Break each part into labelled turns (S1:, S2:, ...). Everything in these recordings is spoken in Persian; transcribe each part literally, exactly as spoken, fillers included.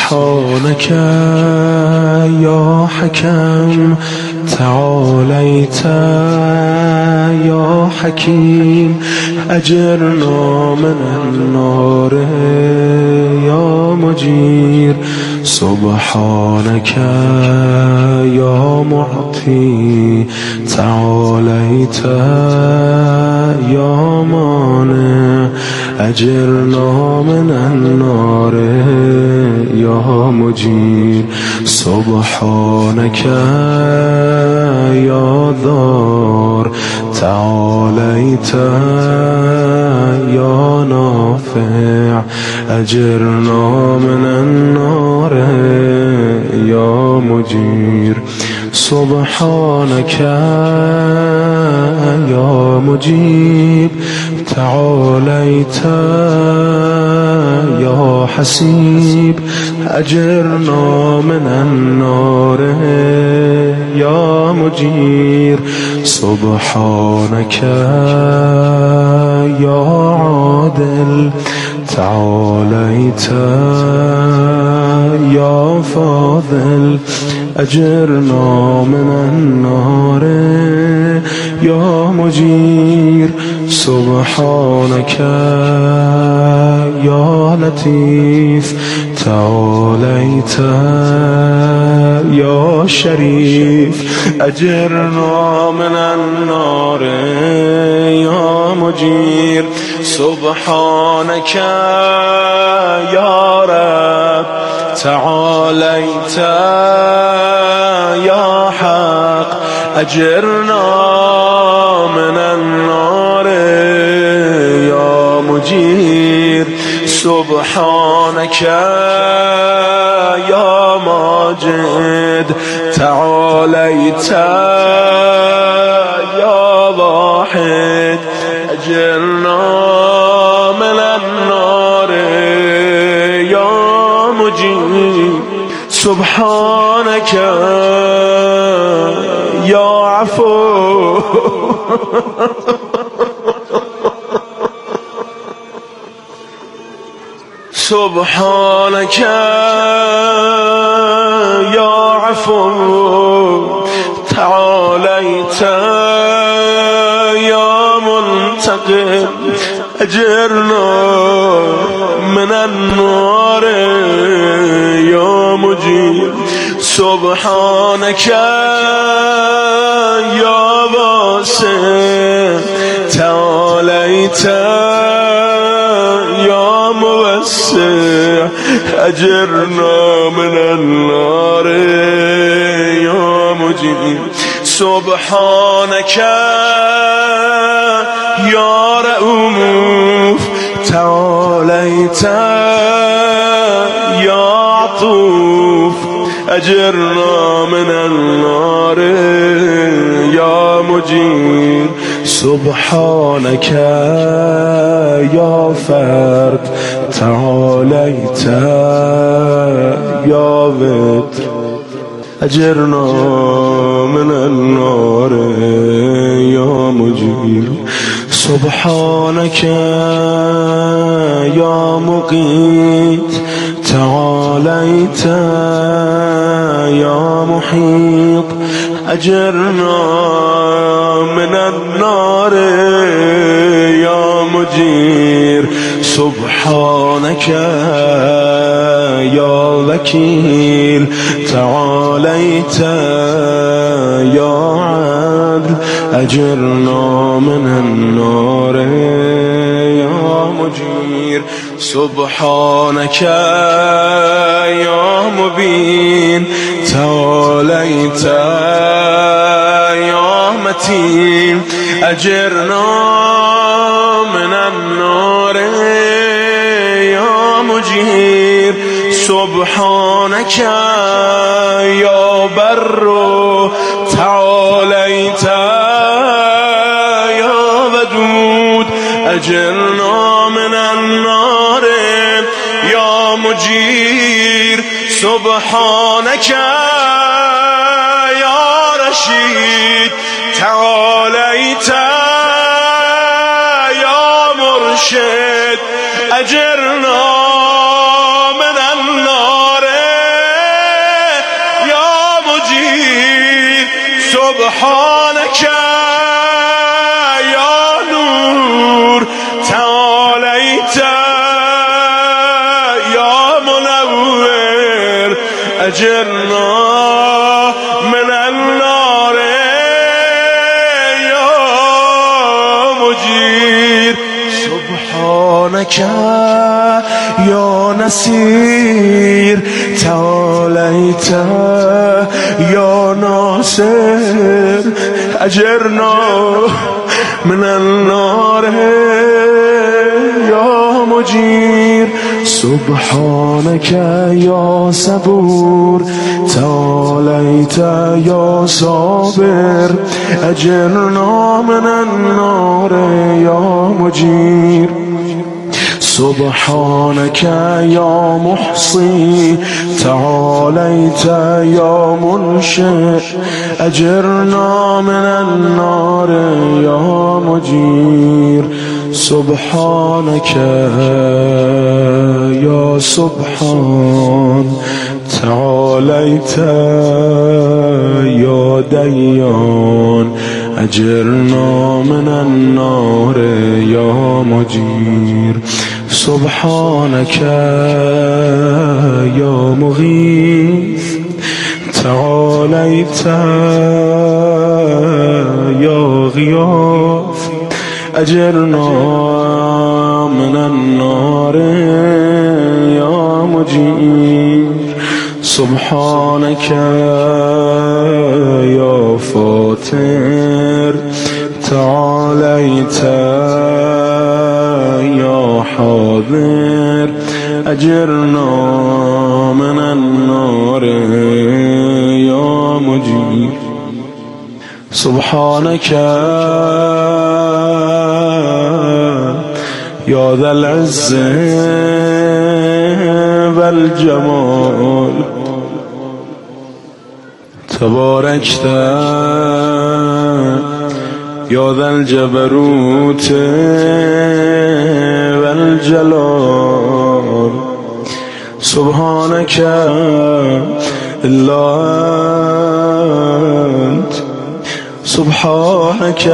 S1: سبحانك يا حكم تعاليت يا حكيم أجرنا من النار يا مجير سبحانك يا معطي تعاليت يا مانع أجرنا من النار يا مجير سبحانك يا ضار تعاليت يا نافع أجرنا من النار يا مجير سبحانك يا مجيب تعاليت يا حسيب أجرنا من النار يا مجير سبحانك يا عادل تعاليت يا فاضل أجرنا من النار يا مجير سبحانك يا لطيف تعاليت يا شريف أجرنا من النار يا مجير سبحانك يا رب تعاليت يا حق أجرنا من النار يا مجير سبحانك يا ماجد تعاليت يا واحد أجرنا من النار يا مجير سبحانك يا عفو سبحانك يا عفو تعاليت يا منتقم أجرنا من النار يا مجير سبحانك يا واسع تعاليت يا موسع أجرنا من النار يا مجير سبحانك يا رؤوف تعاليت يا عطوف أجرنا من النار يا مجير سبحانك يا فرد تعاليت يا وتر أجرنا من النار يا مجير سبحانك يا مقيت تعاليت يا محيط أجرنا من النار يا مجير سبحانك يا وكيل تعاليت يا عدل أجرنا من النار يا مجير سبحانك يا مبين تعاليت يا متين أجرنا من النار يا مجير سبحانك يا بر تعاليت يا ودود أجرنا من النار يا مجير سبحانك يا رشيد تعاليت يا مرشد أجرنا من النار سبحانك يا نور تعاليت يا منور أجرنا من النار يا مجير سبحانك يا نصير تعاليت يا ناصر أجرنا من النار يا مجير سبحانك يا صبور تعاليت يا صابر أجرنا من النار يا مجير سبحانك يا محصي تعاليت يا منشئ أجرنا من النار يا مجير سبحانك يا سبحان تعاليت يا ديان أجرنا من النار يا مجير سبحانك يا مغيث تعاليت يا غياث أجرنا من النار يا مجير سبحانك يا فاطر تعاليت يا حاضر أجرنا من النار يا مجير سبحانك يا ذا العز والجمال تباركت يا ذا الجبروت والجلال سبحانك إلا أنت سبحانك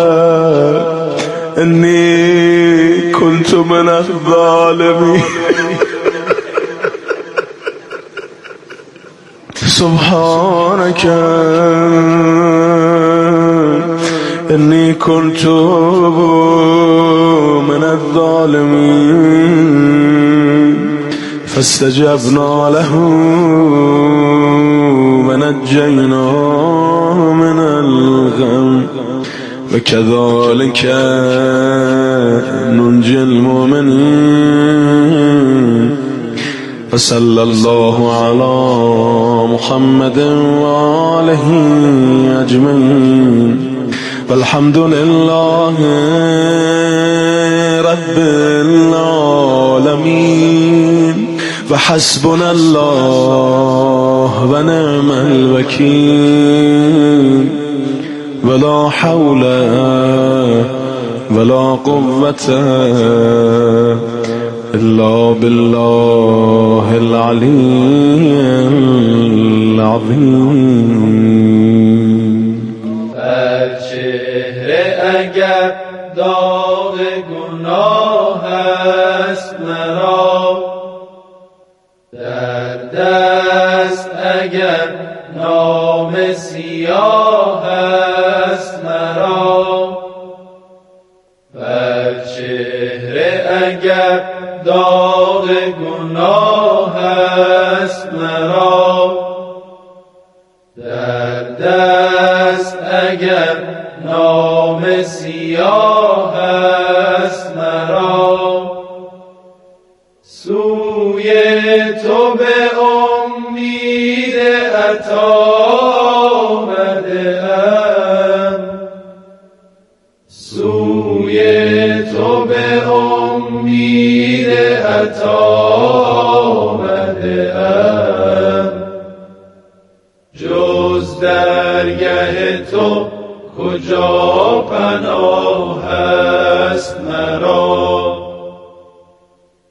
S1: إني كنت من الظالمين سبحانك إني كنت من الظالمين فاستجبنا له ونجيناه من الغم وكذلك ننجي المؤمنين وصلى الله على محمد وآله أجمعين والحمد لله رب العالمين وحسبنا الله ونعم الوكيل ولا حول ولا قوة إلا بالله العلي العظيم
S2: چهره اگر داغ گناه است مرا در دست اگر نام سیاه است مرا بر چهره اگر داغ گناه است مرا در دست اگر نام سیاه است مرا سوی تو به امید عطا آمده‌ام سوی تو به امید عطا آمده‌ام جز درگه تو کجا پناه است مرا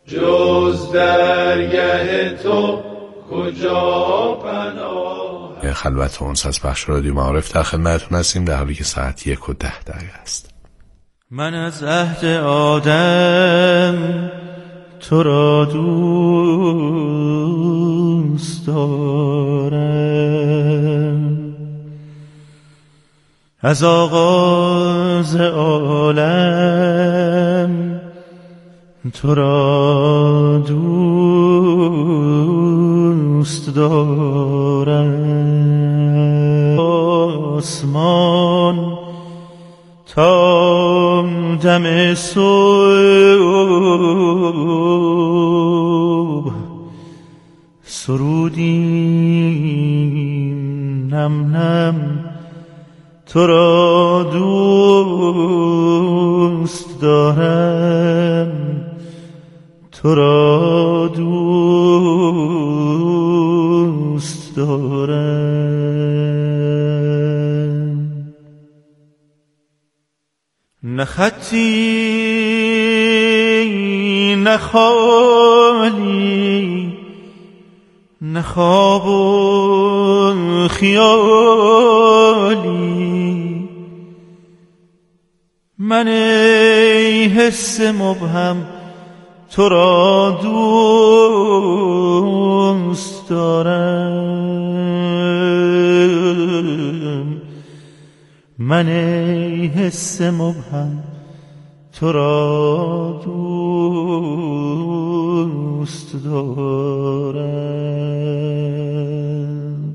S2: جز درگه تو کجا پناه
S3: برنامه خلوت و انس از بخش رادیو معارف در خدمتتون هستیم، در حالی که ساعت یک و ده دقیقه است.
S4: من از عهد آدم تو را دوست دارم، از آغاز عالم تو را دوست دارم. آسمان تا دم صبح سرودیم نم نم تو را دوست دارم، تو را دوست دارم. نه خطی نه خالی نه خواب و خیالی، من ای حس مبهم تو را دوست دارم، من ای حس مبهم تو را دوست دارم.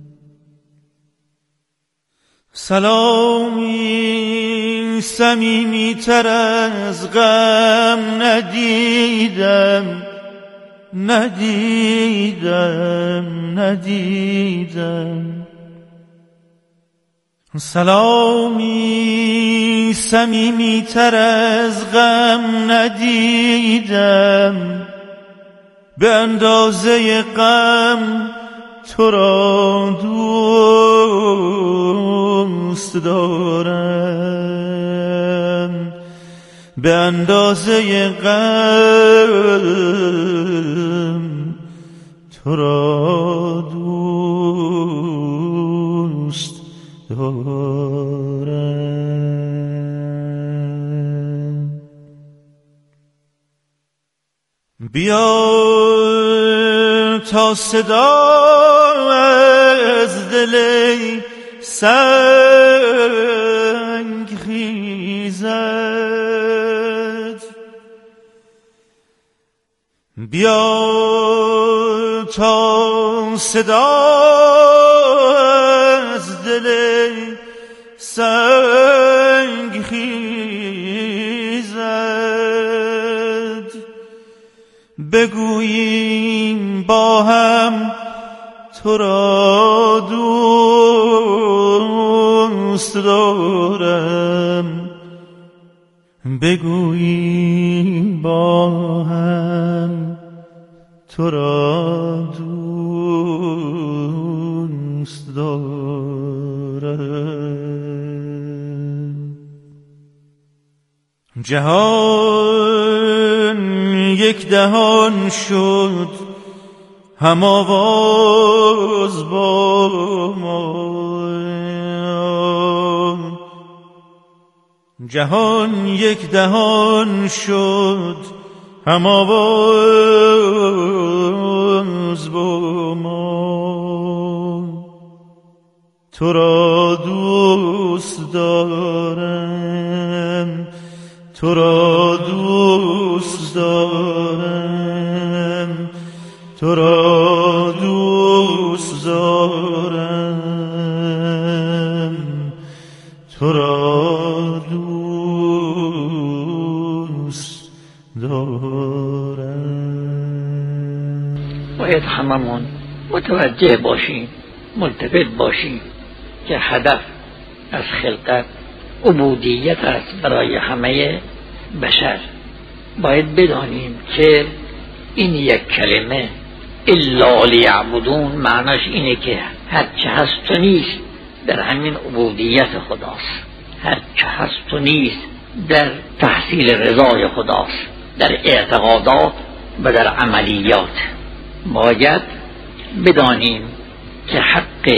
S4: سلامی صمیمی تر از غم ندیدم ندیدم ندیدم، سلامی صمیمی تر از غم ندیدم، به اندازه غم تو را دوست دارم، به اندازه غم تو را دوست دارم. بیا تا صدا از دل سنگ خیزد، بیا تا صدا از دل سنگ خیزد، بگوییم با هم تو را دوست دارم، بگوییم با هم تو را دوست دارم. جهان یک دهان شد هم آواز با ما، جهان یک دهان شد هم آواز با ما، تو را دوست دارم، تو را دوست دارم، تو را دوست دارم، تو را دوست دارم.
S5: باید هممون متوجه باشیم، ملتفت باشیم که هدف از خلقت عبودیت است برای همه بشر. باید بدانیم که این یک کلمه الا لیعبدون معناش اینه که هر چه هست و نیست در همین عبودیت خداست، هر چه هست و نیست در تحصیل رضای خداست، در اعتقادات و در عملیات. باید بدانیم که حق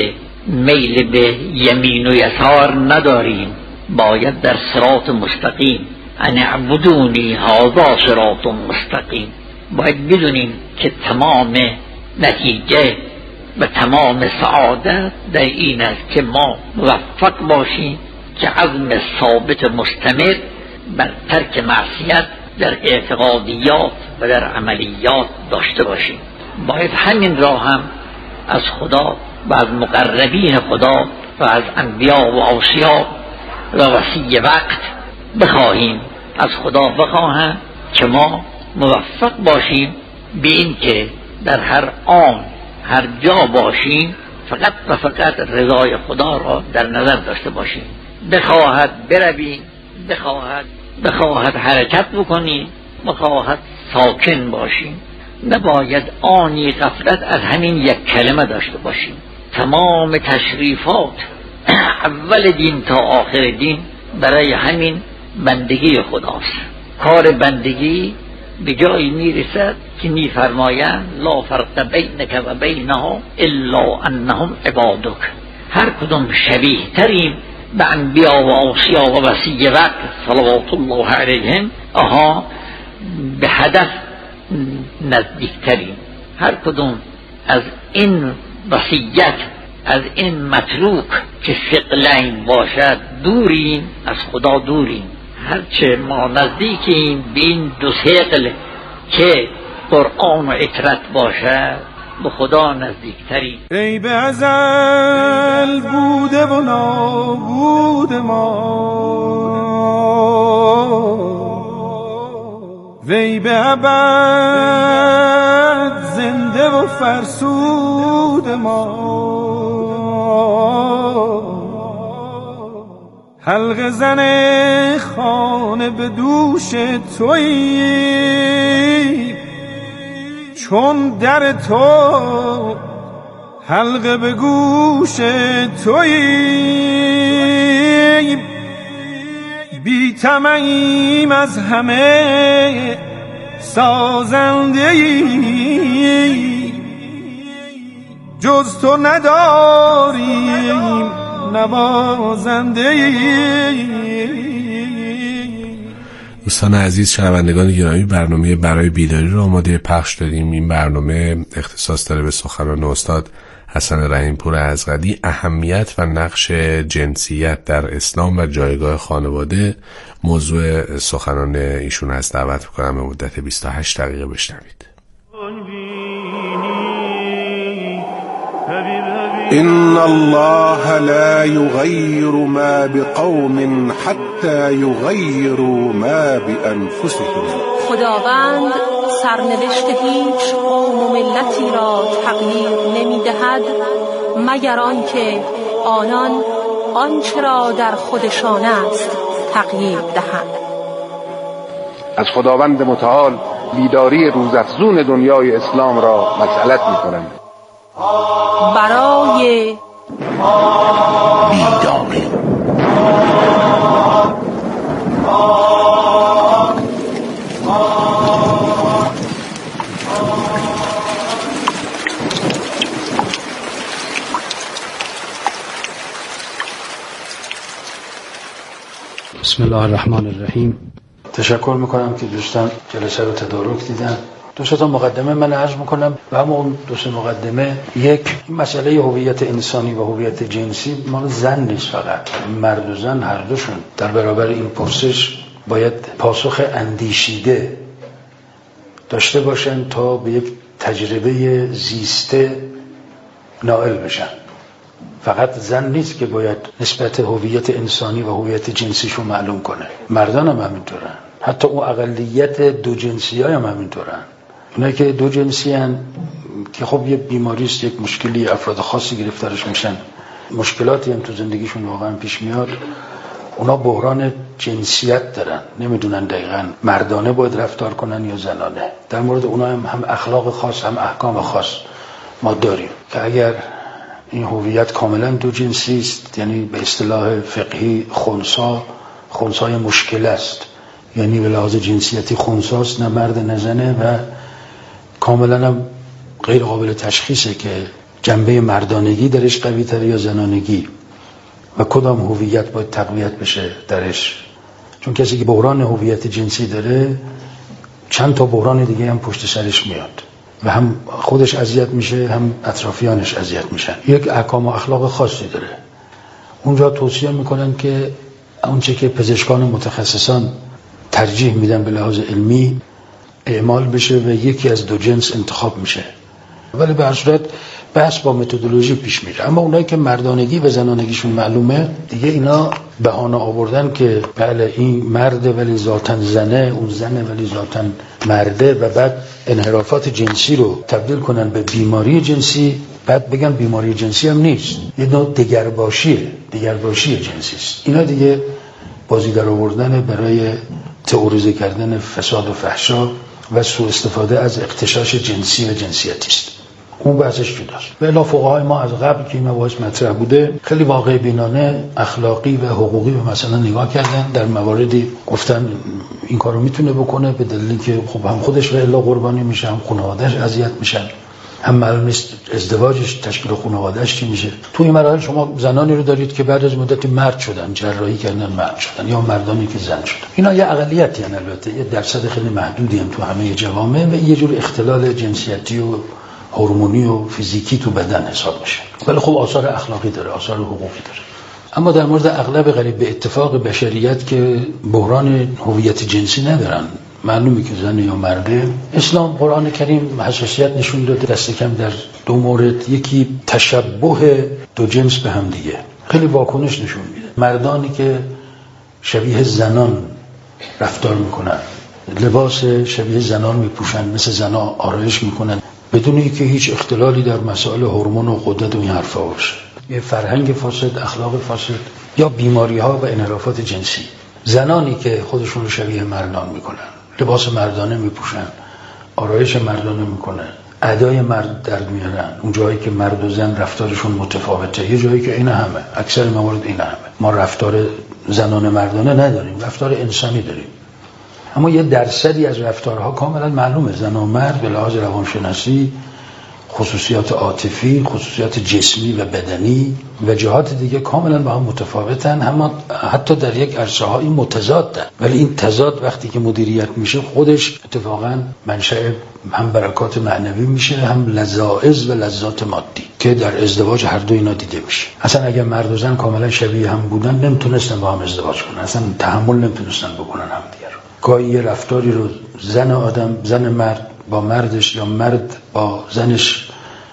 S5: میل به یمین و یسار نداریم، باید در صراط مستقیم، ان اعبدونی هذا صراط مستقیم. باید بدونیم که تمام نتیجه و تمام سعادت در این است که ما موفق باشیم که عزم ثابت مستمر بر ترک معصیت در اعتقادیات و در عملیات داشته باشیم. باید همین را هم از خدا و از مقربین خدا و از انبیا و اوصیا و وصی وقت بخواهیم، از خدا بخواهند که ما موفق باشیم به این که در هر آن هر جا باشیم فقط و فقط رضای خدا را در نظر داشته باشیم. بخواهد برویم، بخواهد بخواهد حرکت بکنیم، بخواهد ساکن باشیم. نباید آنی غفلت از همین یک کلمه داشته باشیم. تمام تشریفات اول دین تا آخر دین برای همین بندگی خداست. کار بندگی به جایی میرسد که میفرمایند لا فرق بینک و بینها الا انهم عبادک. هر کدوم شبیه تریم به انبیا و اوصیا و وصی وقت صلوات الله علیهم، آها به هدف نزدیکتریم. هر کدوم از این وصیت، از این متروک که ثقلین باشد دوریم، از خدا دوریم. هرچه ما نزدیکیم به این دو ثقل که قرآن و اطرت باشد به خدا نزدیکتریم.
S4: ای به ازل بوده و نابود ما، وی به ابد زنده و فرسود ما. حلقه زن خانه به دوش تویی، چون در تو حلقه به گوش تویی. بی تمیم از همه سازنده‌ای، جز تو نداریم نوازنده‌ای.
S3: دوستان عزیز، شنوندگان گرامی، برنامه برای بیداری رو آماده پخش داریم. این برنامه اختصاص داره به سخنان استاد حسن رحیم‌پور ازغدی، اهمیت و نقش جنسیت در اسلام و جایگاه خانواده. موضوع سخنان ایشون از دعوت می‌کنم به مدت بیست و هشت دقیقه بشنوید.
S6: إن الله لا يغير ما بقوم حتى يغيروا ما بأنفسهم.
S7: خداوند سرنوشت هیچ قوم و ملتی را تغییر نمی‌دهد مگر آنکه آنان آنچه را در خودشان است تغییر دهند.
S6: از خداوند متعال بیداری روزافزون دنیای اسلام را مسئلت می‌کنم.
S7: برای
S3: بیداری
S8: بسم الله الرحمن الرحیم. تشکر میکنم که دوستان جلسه رو تدارک دیدن. دو تا مقدمه من عرض میکنم و همون دو تا مقدمه، یک مسئله هویت انسانی و هویت جنسی مال زن نیست، فقط مرد و زن هر دوشون در برابر این پرسش باید پاسخ اندیشیده داشته باشن تا به یک تجربه زیسته نائل بشن. فقط زن نیست که باید نسبت هویت انسانی و هویت جنسیشو معلوم کنه، مردان هم همینطورن، حتی اون اقلیت دو جنسی های هم همینطورن. اونایی که دو جنسی هن که خب یه بیماریست، یک مشکلی، افراد خاصی گرفتارش میشن، مشکلاتی هم تو زندگیشون واقعا پیش میاد، اونا بحران جنسیت دارن، نمیدونن دقیقاً مردانه باید رفتار کنن یا زنانه. در مورد اونا هم, هم اخلاق خاص هم احکام خاص ما داریم که اگر این هویت کاملا دو جنسی است، یعنی به اصطلاح فقهی خنثی، خنثی مشکل است، یعنی به لحاظ جنسیتی خنثاست، نه مرد نه زنه و کاملا هم غیر قابل تشخیصه که جنبه مردانگی درش قوی تره یا زنانگی و کدام هویت باید تقویت بشه درش. چون کسی که بحران هویت جنسی داره چند تا بحران دیگه هم پشت سرش میاد و هم خودش اذیت میشه هم اطرافیانش اذیت میشن. یک احکام و اخلاق خاصی داره. اونجا توصیه میکنن که اونچه که پزشکان متخصصان ترجیح میدن به لحاظ علمی اعمال بشه و یکی از دو جنس انتخاب میشه، ولی به هر صورت بحث با متدولوژی پیش میره. اما اونایی که مردانگی و زنانگیشون معلومه دیگه اینا بهانه آوردن که بله این مرده ولی ذاتاً زنه، اون زنه ولی ذاتاً مرده و بعد انحرافات جنسی رو تبدیل کنن به بیماری جنسی، بعد بگن بیماری جنسی هم نیست، یه نوع دگرباشیه، دگرباشی جنسی است. اینا دیگه بازی در آوردن برای تئوریزه کردن فساد و فحشا و سوء استفاده از اغتشاش جنسی و جنسیتی است. اون بحثش جداست. و الا فقهای ما از قبل که این مباحث مطرح بوده خیلی واقع بینانه اخلاقی و حقوقی به مثلا نگاه کردن، در مواردی گفتن این کارو میتونه بکنه به دلیلی که خب هم خودش و الا قربانی میشه، هم خانواده‌اش اذیت میشن، هم معلوم نیست ازدواجش تشکیل خانواده‌اش چی میشه. تو این مراحل شما زنانی رو دارید که بعد از مدتی مرد شدن، جراحی کردن مرد شدن، یا مردانی که زن شدن. اینا یه اقلیتی ان، البته یه درصد خیلی محدودی هم تو همه جوامع و یه جور اختلال جنسیتی و هورمونی و فیزیکی تو بدن حساب میشه، ولی خب آثار اخلاقی داره، آثار حقوقی داره. اما در مورد اغلب قریب به اتفاق بشریت که بحران هویت جنسی ندارن، معلومه که زن یا مرده، اسلام قرآن کریم حساسیت نشون داده دست کم در دو مورد. یکی تشبه دو جنس به هم دیگه خیلی واکنش نشون میده. مردانی که شبیه زنان رفتار میکنن، لباس شبیه زنان میپوشن، مثل زنا آرایش میکنن بدون اینکه هیچ اختلالی در مسائل هورمون و غدد و این حرفا باشه، یه فرهنگ فاسد، اخلاق فاسد یا بیماری ها و انحرافات جنسی. زنانی که خودشون رو شبیه مردان میکنن، لباس مردانه میپوشن، آرایش مردانه میکنن، ادای مرد در میارن، اون جایی که مرد و زن رفتارشون متفاوته، یه جایی که این همه، اکثر موارد این همه. ما رفتار زنانه مردانه نداریم، رفتار انسانی داریم. اما یه درصدی از رفتارها کاملا معلومه، زن و مرد به لحاظ روانشناسی، خصوصیات عاطفی، خصوصیات جسمی و بدنی و جهات دیگه کاملا با هم متفاوتن، اما حتی در یک عرصه هایی متضادن. ولی این تضاد وقتی که مدیریت میشه خودش اتفاقا منشأ هم برکات معنوی میشه، هم لذائذ و لذات مادی که در ازدواج هر دو اینا دیده میشه. اصلا اگر مرد و زن کاملا شبیه هم بودن نمیتونستن با هم ازدواج کنن، اصلا تحمل نمیتونستن بکنن همدیگه رو. گاهی یه رفتاری رو زن آدم، زن مرد با مردش یا مرد با زنش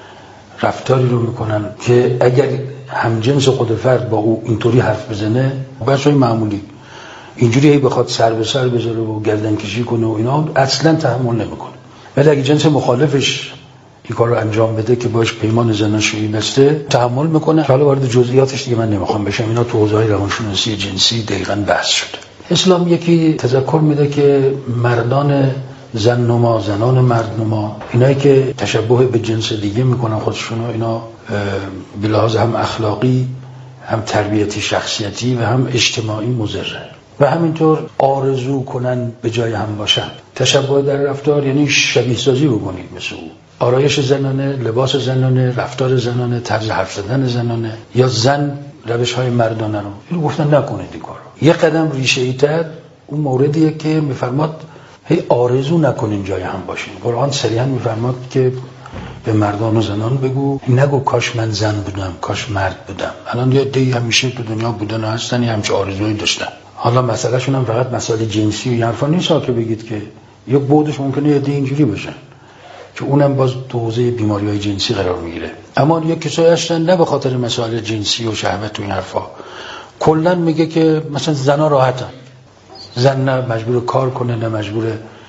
S8: رفتاری رو میکنن که اگر همجنس خود فرد با او اینطوری حرف بزنه، بچه‌های معمولی اینجوری هی بخواد سر به سر بذاره و گردن کشی کنه و اینا اصلا تحمل نمیکنه. ولی اگه جنس مخالفش این کار رو انجام بده که باش پیمان زناشویی بسته، تحمل میکنه. حالا وارد جزئیاتش دیگه من نمیخوام بشم، اینا تو حوزه‌های روانشناسی جنسی دقیقاً بحث شده. اسلام یکی تذکر میده که مردان زن نما، زنان مرد نما، اینایی که تشبه به جنس دیگه میکنن خودشونو، اینا به لحاظ هم اخلاقی، هم تربیتی شخصیتی و هم اجتماعی مضره. و همینطور آرزو کنن به جای هم باشن. تشبه در رفتار یعنی شبیه سازی بکنید مثل او. آرایش زنانه، لباس زنانه، رفتار زنانه، طرز حرف زدن زنانه، یا زن روش های مردانه رو، اینو گفتن نکنید این کارو. یه قدم ریشه‌ای تر اون موردیه که میفرماد هی آرزو نکنین جای هم باشین. قرآن صریحا میفرماد که به مردان و زنان بگو، نگو کاش من زن بودم، کاش مرد بودم. الان یه عده‌ای همیشه تو دنیا بودن و هستن همچین آرزویی داشتن. حالا مسئله شون هم فقط مسئله جنسی و این حرفا نیست که بگید که یک بودش ممکنه یه عده اینجوری باشن که اونم باز تو حوزه بیماری‌های جنسی قرار میگیره. اما یک کسایی هستن نه به خاطر مسائل جنسی و شهوت و این حرفا، کلا میگه که مثلا زنا راحتن، زن نه مجبور کار کنه، نه مجبور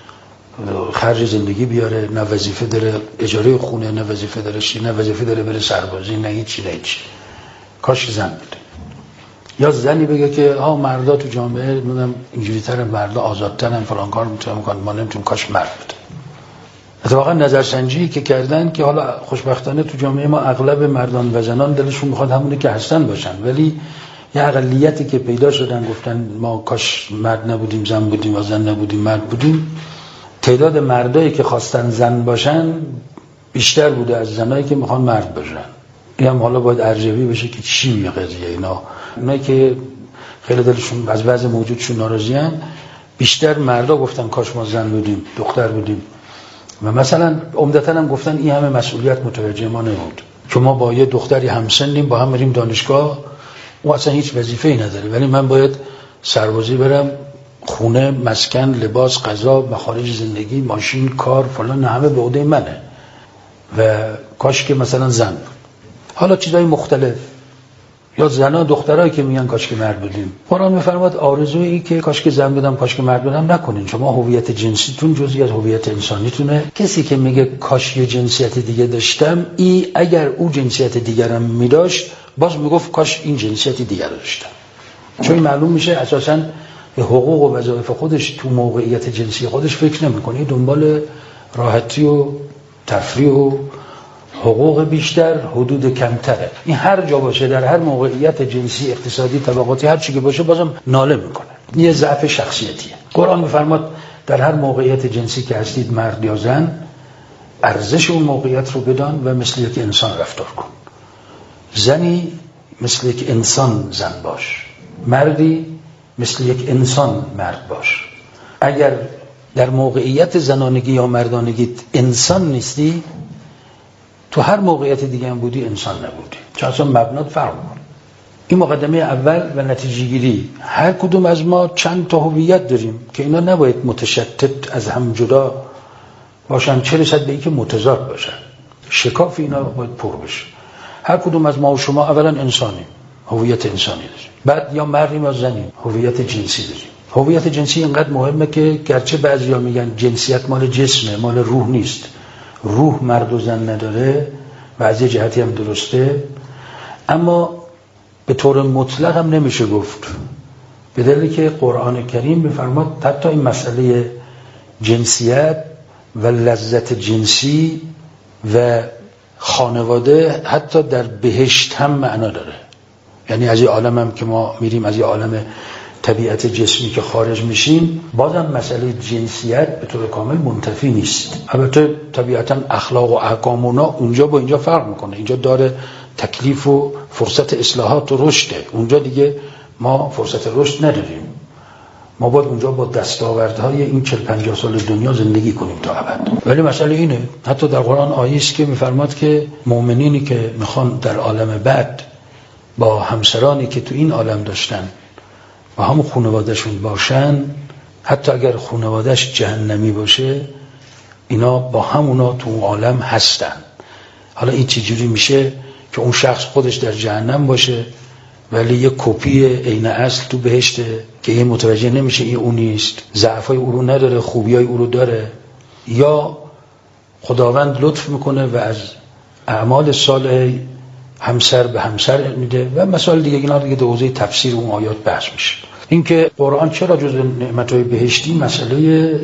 S8: خرج زندگی بیاره، نه وظیفه داره اجاره خونه، نه وظیفه داره چی، نه وظیفه داره بره سربازی، نه هیچی نه هیچی، کاش زن بوده. یا زنی بگه که ها مردا تو جامعه میگم اینجوری تر، مردا آزادترن، فلان کار میتونن بکنن، ما نمیتونیم، کاش مرد بوده. اتفاقا نظرسنجی که کردن که حالا خوشبختانه تو جامعه ما اغلب مردان و زنان دلشون میخواد همونی که هستن باشن، ولی یه اقلیتی که پیدا شدن گفتن ما کاش مرد نبودیم زن بودیم و زن نبودیم مرد بودیم. تعداد مردایی که خواستن زن باشن بیشتر بوده از زنایی که میخوان مرد بشن. این هم حالا باید ارجبی بشه که چی میگه قضیه. اینا اونایی که خیلی دلشون از وضع موجودشون ناراضیان، بیشتر مردا گفتن کاش ما زن بودیم، دختر بودیم. و مثلا عمدتاً هم گفتن این همه مسئولیت متوجه ما نبود که ما با یه دختری همسنیم، با هم بریم دانشگاه، اون اصلا هیچ وظیفه‌ای نداره، ولی من باید سربازی برم، خونه، مسکن، لباس، غذا، مخارج زندگی، ماشین، کار، فلان، همه به عهده منه. و کاش که مثلا زن. حالا چیزای مختلف، یا زنا دخترایی که میگن کاش که مرد بودیم. قرآن میفرماد آرزوی این که کاش که زن بودم، کاش که مرد بودم نکنین. شما هویت جنسیتون جزئی از هویت انسانیتونه. کسی که میگه کاش یه جنسیت دیگه داشتم، ای اگر او جنسیت دیگرم میداشت باز میگفت کاش این جنسیت دیگر داشتم. چون معلوم میشه اساساً به حقوق و وظایف خودش تو موقعیت جنسی خودش فکر نمیکنه، دنبال راحتی و تفریح و حقوق بیشتر، حدود کمتره. این هر جا باشه، در هر موقعیت جنسی، اقتصادی، طبقاتی، هر چی که باشه بازم ناله میکنه. یه ضعف شخصیتیه. قرآن میفرماد در هر موقعیت جنسی که هستید، مرد یا زن، ارزش اون موقعیت رو بدان و مثل یک انسان رفتار کن. زنی مثل یک انسان زن باش، مردی مثل یک انسان مرد باش. اگر در موقعیت زنانگی یا مردانگی انسان نیستی، تو هر موقعیت دیگه هم بودی انسان نبودی، چون اصلا مبنات فرق می‌کنه. این مقدمه اول و نتیجه گیری. هر کدوم از ما چند تا هویت داریم که اینا نباید متشتت از هم جدا باشن، چه رسد به این که متضاد باشن. شکاف اینا باید پر بشه. هر کدوم از ما و شما اولا انسانیم، هویت انسانی داریم. بعد یا مردیم یا زنیم، هویت جنسی داریم. هویت جنسی اینقدر مهمه که گرچه بعضیا میگن جنسیت مال جسمه، مال روح نیست. روح مرد و زن نداره و از یه جهتی هم درسته، اما به طور مطلق هم نمیشه گفت، به دلیلی که قرآن کریم میفرماد حتی این مسئله جنسیت و لذت جنسی و خانواده حتی در بهشت هم معنا داره. یعنی از یه عالم هم که ما میریم، از یه عالم طبیعت جسمی که خارج میشیم، بازم مسئله جنسیت به طور کامل منتفی نیست. البته طبیعتا اخلاق و احکام اونا اونجا با اینجا فرق میکنه. اینجا داره تکلیف و فرصت اصلاحات و رشده، اونجا دیگه ما فرصت رشد نداریم. ما باید اونجا با دستاوردهای این چهل پنجاه سال دنیا زندگی کنیم تا ابد. ولی مسئله اینه، حتی در قرآن آیه است که میفرماد که مؤمنینی که میخوان در عالم بعد با همسرانی که تو این عالم داشتن و همون خانوادهشون باشن، حتی اگر خانوادهش جهنمی باشه، اینا با همونا تو اون عالم هستن. حالا این چجوری میشه که اون شخص خودش در جهنم باشه ولی یه کپی عین اصل تو بهشته که این متوجه نمیشه این اون نیست، ضعفای او رو نداره، خوبیای او رو داره، یا خداوند لطف میکنه و از اعمال صالح همسر به همسر میده و مسائل دیگه. اینا دیگه در حوزه تفسیر اون آیات بحث میشه. اینکه قرآن چرا جزء نعمت‌های بهشتی مسئله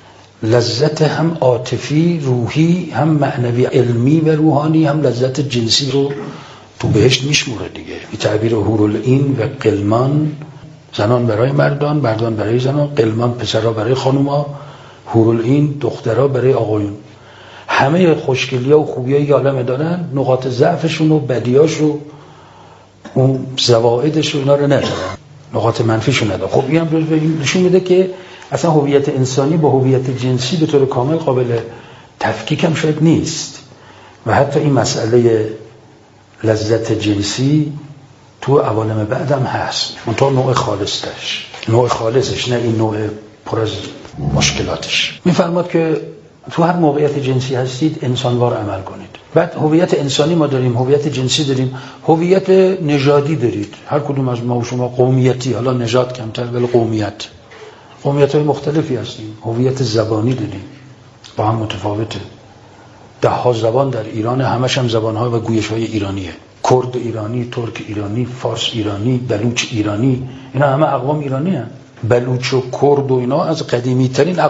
S8: لذت هم عاطفی، روحی، هم معنوی، علمی و روحانی، هم لذت جنسی رو تو بهشت میشموره دیگه. این تعبیر حورالعین و قلمان، زنان برای مردان، مردان برای زنان، قلمان پسرها برای خانوما، حورالعین دخترها برای آقایون. همه خوشگلی‌ها و خوبی‌های که عالم دارن، نقاط ضعفشون و بدیاشو و اون زوائدش و اینا رو ندارن، نقاط منفیشو ندارن. خب این هم جزو این نشون میده که اصلا هویت انسانی با هویت جنسی به طور کامل قابل تفکیک هم شاید نیست. و حتی این مسئله لذت جنسی تو عوالم بعد هم هست، اون تا نوع خالصش، نوع خالصش، نه این نوع پر از مشکلاتش. میفرماد که تو هر موقعیت جنسی هستید انسانوار عمل کنید. بعد هویت انسانی ما داریم، هویت جنسی داریم، هویت نژادی دارید. هر کدوم از ما و شما قومیتی، حالا نژاد کمتر ولی قومیت، قومیت‌های مختلفی هستیم. هویت زبانی داریم، با هم متفاوته. ده ها زبان در ایران، همش هم زبان‌ها و گویش‌های ایرانیه. کرد ایرانی، ترک ایرانی، فارس ایرانی، بلوچ ایرانی، اینا همه اقوام ایرانی هستند. بلوچ و کرد و اینا از قدیمی ترین